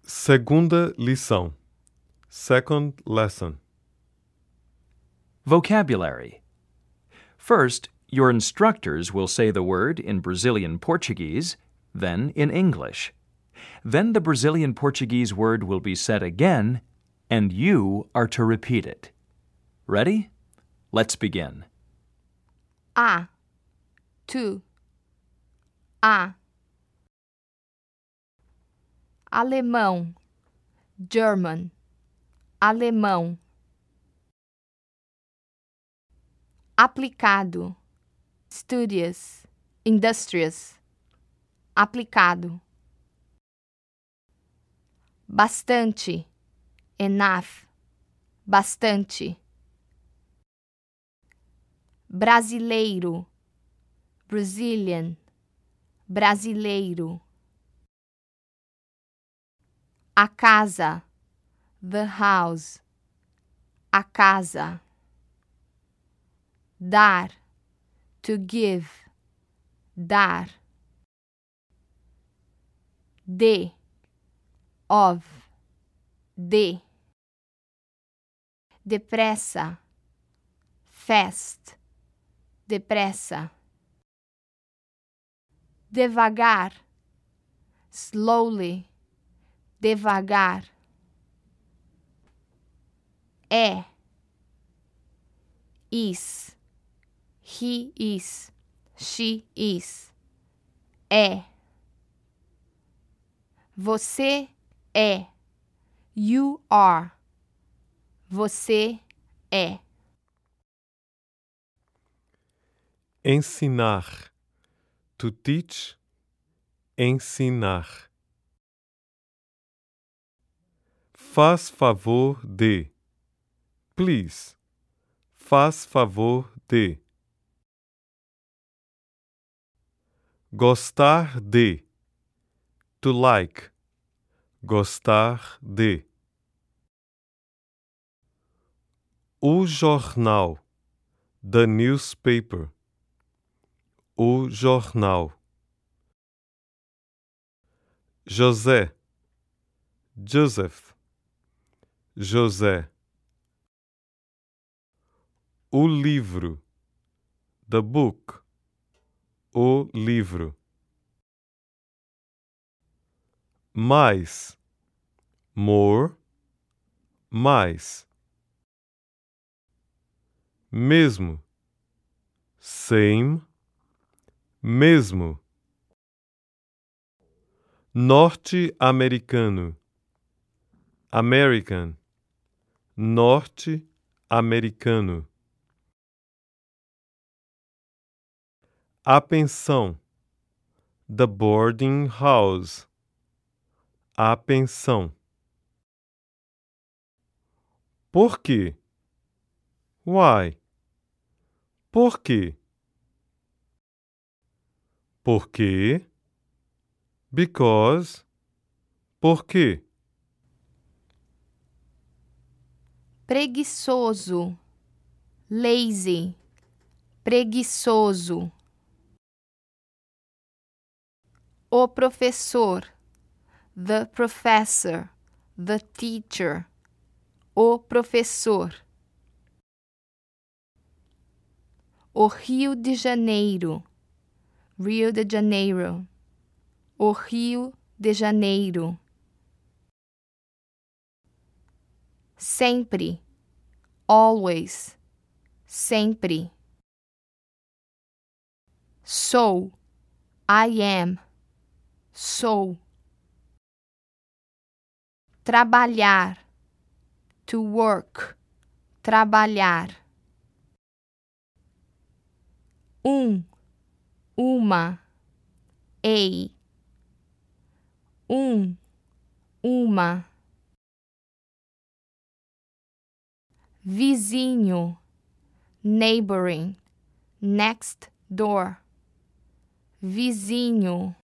Segunda lição. Second lesson. Vocabulary. First, your instructors will say the word in Brazilian Portuguese, then in English. Then the Brazilian Portuguese word will be said again, and you are to repeat it. Ready? Let's begin. Tu. Alemão, German, alemão. Aplicado, studious, industrious, aplicado. Bastante, enough, bastante. Brasileiro, Brazilian, brasileiro. A casa, the house, a casa. Dar, to give, dar. De, of, de. Depressa, fast, depressa. Devagar, slowly, devagar. Is, he is, she is. Você é, you are. Você é. Ensinar. To teach. Ensinar. Faz favor de. Please. Faz favor de. Gostar de. To like. Gostar de. O jornal. The newspaper. O jornal. José. Joseph. José. O livro. The book. O livro. Mais. More. Mais. Mesmo. Same. Mesmo. Norte-americano. American. Norte-americano. A pensão. The boarding house. A pensão. Por quê? Why? Por quê? Por quê? Because. Por quê? Preguiçoso, lazy, preguiçoso. O professor, the professor, the teacher. O professor. O Rio de Janeiro, Rio de Janeiro. O Rio de Janeiro. Sempre, always, sempre. Sou, I am, sou. Trabalhar, to work, trabalhar. Uma, a. Uma. Vizinho, neighboring, next door. Vizinho.